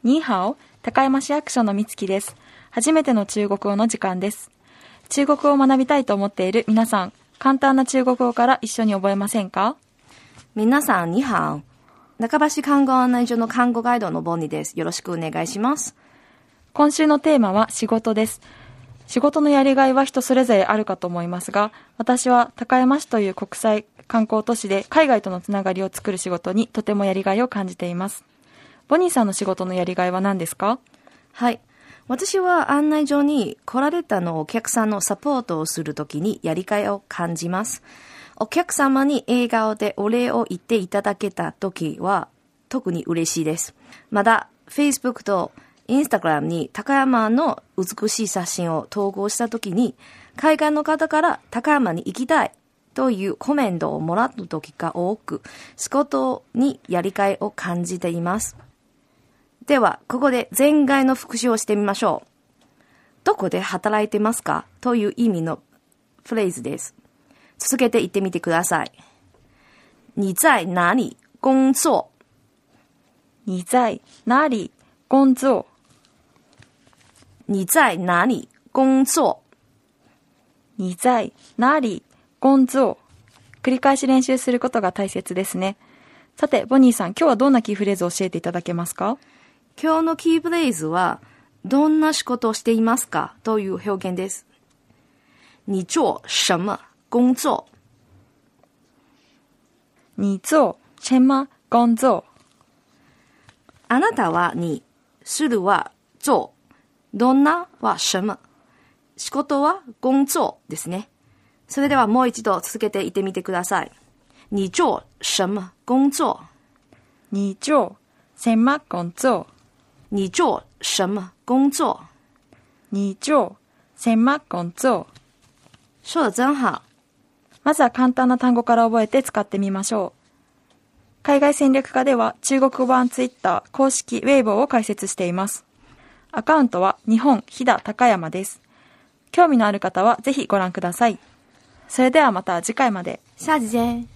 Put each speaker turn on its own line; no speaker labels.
ニーハオ、高山市役所のみつきです。初めての中国語の時間です。中国語を学びたいと思っている皆さん、簡単な中国語から一緒に覚えませんか？
皆さん、ニーハオ。中橋看護案内所の看護ガイドのボンニです。よろしくお願いします。
今週のテーマは仕事です。仕事のやりがいは人それぞれあるかと思いますが、私は高山市という国際観光都市で海外とのつながりを作る仕事にとてもやりがいを感じています。ボニーさんの仕事のやりがいは何ですか？
はい。私は案内所に来られたのお客さんのサポートをするときにやりがいを感じます。お客様に笑顔でお礼を言っていただけたときは特に嬉しいです。また、Facebook と Instagram に高山の美しい写真を投稿したときに、海外の方から高山に行きたいというコメントをもらったときが多く、仕事にやりがいを感じています。では、ここで前回の復習をしてみましょう。どこで働いてますかという意味のフレーズです。続けて言ってみてください。你在哪里工作？
你在哪里工作？
你在哪里工作？
你在哪里工作？繰り返し練習することが大切ですね。さて、ボニーさん、今日はどんなキーフレーズを教えていただけますか？
今日のキーフレーズは、どんな仕事をしていますかという表現です。你做什么工作？
你做什么工作？
あなたはに、するは做、どんなは什么、仕事は工作ですね。それではもう一度続けて言ってみてください。你做什么工作？
你做什么工作？
你做什么工作？
你做什么工作？
说得真好。
まずは簡単な単語から覚えて使ってみましょう。海外戦略科では中国語版ツイッター公式ウェイボーを開設しています。アカウントは日本飛騨高山です。興味のある方はぜひご覧ください。それではまた次回まで。
下次见。